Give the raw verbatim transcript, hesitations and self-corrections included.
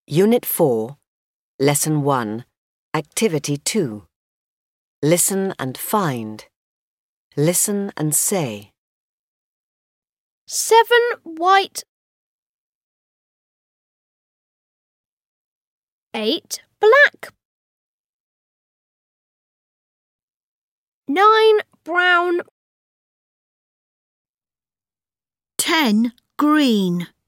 Unit four, Lesson one, Activity two. Listen and find. Listen and say. Seven white, eight black, nine brown, ten green.